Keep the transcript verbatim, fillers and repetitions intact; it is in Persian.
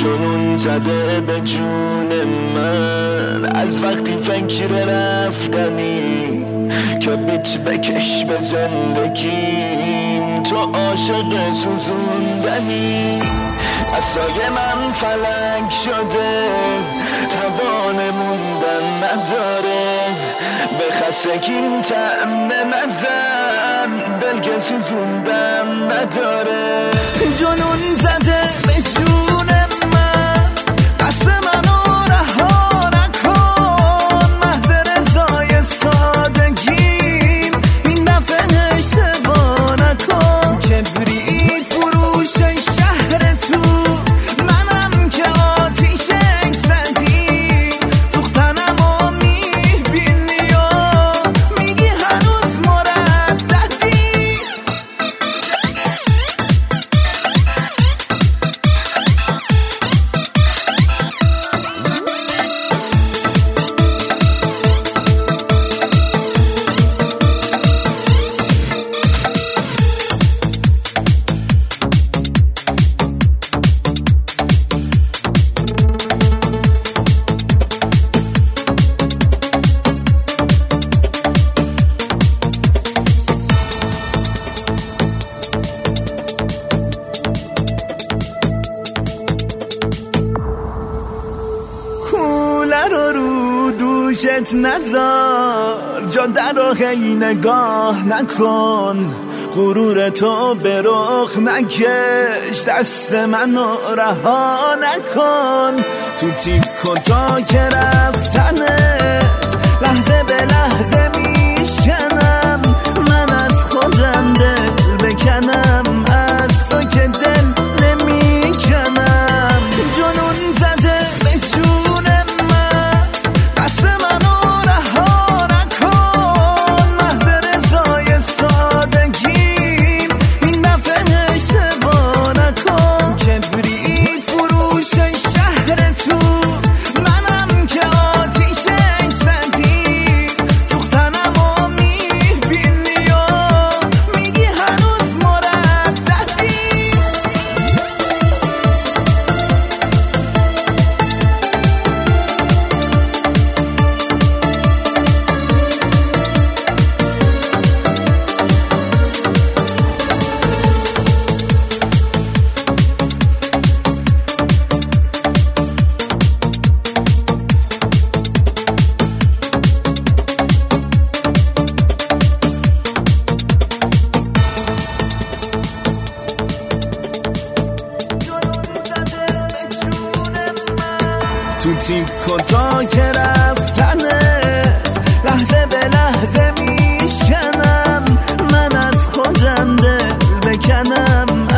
جنون زده به جون من. از وقتی فکر رفتنی که بیت بکش به زندگیم، تو عاشق سوزوندنی. عصای من فلک شده توان موندن نداره، به خستگیم طعم مزن دل که سوزوندن نداره. جنون زده به جون من، قصد منو رها نکن. محض رضای سادگیم این دفعه اشتباه نکن. کبریت فروش شهر تو منم که آتیشک زدی، سوختنم و میبینی و میگی هنوز مرددی. رو رو دوشت نذار، جا در آخی نگاه نکن. غرور تو به رخ نکش، دست منو رها نکن. تو تیک و تاک رفتنت لحظه به لحظه میشکنم. من از خودم دل بکنم، از تو که دل نمیکنم. جنون زده به جون من، قصد منو رها نکن. محض رضای سادگیم این دفعه اشتباه نکن. کبریت فروش شهر تو منم که آتیشک زدی، سوختنم و میبینی و میگی هنوز مرددی. تو تیک و تاک رفتنت لحظه به لحظه میشکنم. من از خودم دل بکنم،